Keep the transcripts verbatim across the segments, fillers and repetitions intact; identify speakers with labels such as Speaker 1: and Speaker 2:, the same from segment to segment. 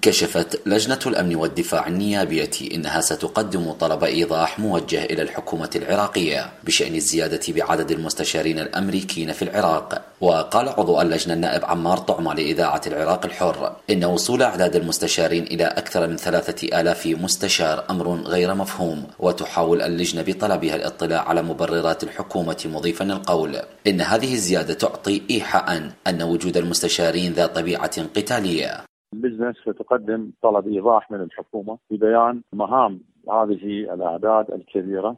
Speaker 1: كشفت لجنة الأمن والدفاع النيابية إنها ستقدم طلب إيضاح موجه إلى الحكومة العراقية بشأن الزيادة بعدد المستشارين الأمريكيين في العراق. وقال عضو اللجنة النائب عمار طعمة لإذاعة العراق الحر إن وصول أعداد المستشارين إلى أكثر من ثلاثة آلاف مستشار أمر غير مفهوم، وتحاول اللجنة بطلبها الاطلاع على مبررات الحكومة، مضيفا القول إن هذه الزيادة تعطي إيحاء أن وجود المستشارين ذا طبيعة قتالية.
Speaker 2: اللجنة ستقدم طلب إيضاح من الحكومة ببيان مهام هذه الأعداد الكبيرة،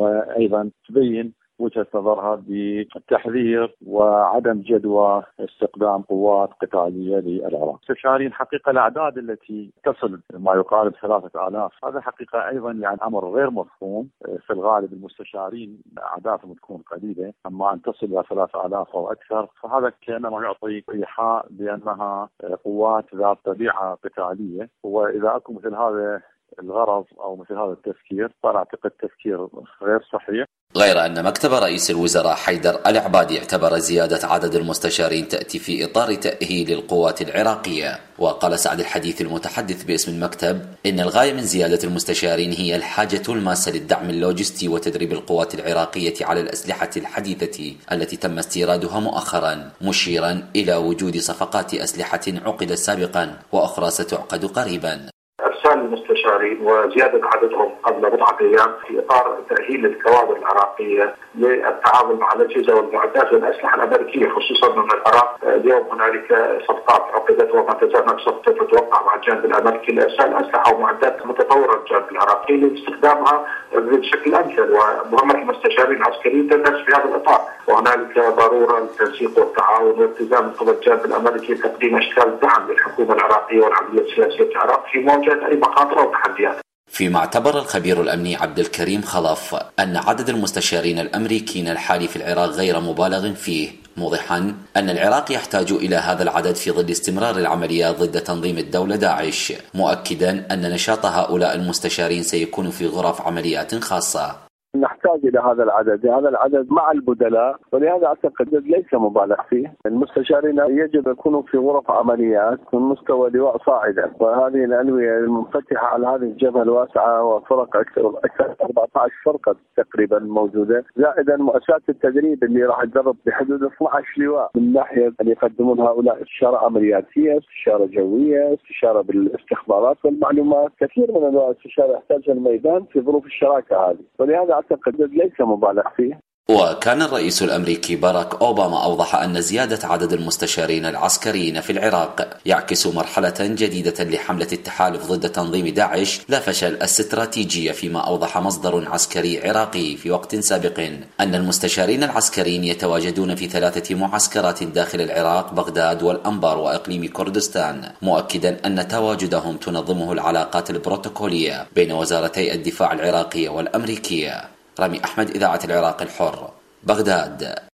Speaker 2: وأيضا تبين وجهة نظرها بالتحذير وعدم جدوى استخدام قوات قتالية للعراق. مستشارين حقيقة الأعداد التي تصل ما يقارب ثلاثة آلاف، هذا حقيقة أيضا يعني أمر غير مفهوم. في الغالب المستشارين أعدادهم تكون قليلة، أما أن تصل إلى ثلاثة آلاف أو أكثر فهذا كأنما يعطي إيحاء بأنها قوات ذات طبيعة قتالية. وإذا أكو مثل هذا الغرض أو مثل هذا التفكير فأنا أعتقد تفكير غير صحيح.
Speaker 1: غير أن مكتب رئيس الوزراء حيدر العبادي اعتبر زيادة عدد المستشارين تأتي في إطار تأهيل القوات العراقية. وقال سعد الحديث المتحدث باسم المكتب إن الغاية من زيادة المستشارين هي الحاجة الماسة للدعم اللوجستي وتدريب القوات العراقية على الأسلحة الحديثة التي تم استيرادها مؤخرا، مشيرا إلى وجود صفقات أسلحة عقدت سابقا وأخرى ستعقد قريبا.
Speaker 3: إرسال المستشارين وزيادة عددهم قبل بضعة أيام في إطار تأهيل الكوادر العراقية للتعامل مع الأجهزة والمعدات والأسلحة الأمريكية، خصوصا من العراق اليوم هنالك صفقات عقدت وما تزال هناك صفقات تتوقع مع الجانب الأمريكي لإرسال أسلحة ومعدات متطورة للجانب العراقي لاستخدامها بشكل أمثل. ومهمة المستشارين العسكريين تندرج في هذا الإطار، وهنالك ضرورة للتنسيق والتعاون والالتزام قبل الجانب الأمريكي تقديم أشكال دعم للحكومة العراقية والعملية السياسية في العراق في مواجهة أي مخاطر أو تحديات.
Speaker 1: فيما اعتبر الخبير الأمني عبد الكريم خلف أن عدد المستشارين الأمريكيين الحالي في العراق غير مبالغ فيه، موضحا أن العراق يحتاج إلى هذا العدد في ظل استمرار العمليات ضد تنظيم الدولة داعش، مؤكدا أن نشاط هؤلاء المستشارين سيكون في غرف عمليات خاصة.
Speaker 4: نحتاج إلى هذا العدد، هذا العدد مع البدلاء، ولهذا أعتقد ليس مبالغ فيه. المستشارين يجب يكونوا في غرف عمليات من مستوى لواء صاعدا، وهذه الألوية المنفتحة على هذه الجبهة الواسعة وفرق أكثر أكثر أربعة عشر فرقة تقريبا موجودة، زائدا مؤسسات التدريب اللي راح تدرب بحدود اثني عشر لواء، من ناحية أن يقدمون هؤلاء استشارة عملياتية، استشارة جوية، استشارة بالاستخبارات والمعلومات. كثير من أنواع الاستشارة يحتاجها الميدان في ظروف الشراكة هذه، ولهذا أعتقد ليس مبالغ فيه.
Speaker 1: وكان الرئيس الأمريكي باراك أوباما أوضح أن زيادة عدد المستشارين العسكريين في العراق يعكس مرحلة جديدة لحملة التحالف ضد تنظيم داعش لا فشل استراتيجية، فيما أوضح مصدر عسكري عراقي في وقت سابق أن المستشارين العسكريين يتواجدون في ثلاثة معسكرات داخل العراق، بغداد والأنبار وإقليم كردستان، مؤكدا أن تواجدهم تنظمه العلاقات البروتوكولية بين وزارتي الدفاع العراقية والأمريكية. رامي أحمد، إذاعة العراق الحر، بغداد.